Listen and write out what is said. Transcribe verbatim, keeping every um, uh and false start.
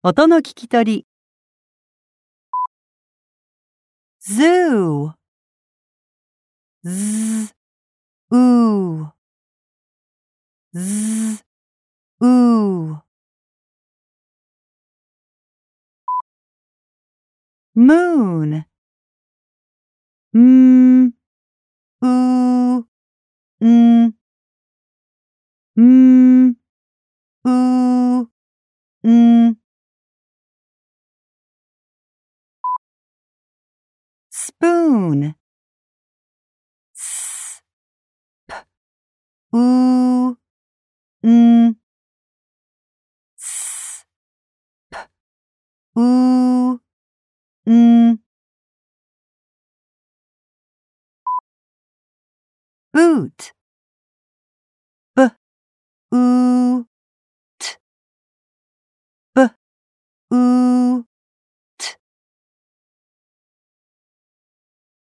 音の聞き取り。zoo, z, oo, z, oo. moon, m, oo, n, m, oo, n. spoon, s, p, oo, n, s, p, oo, n. boot, b, oo.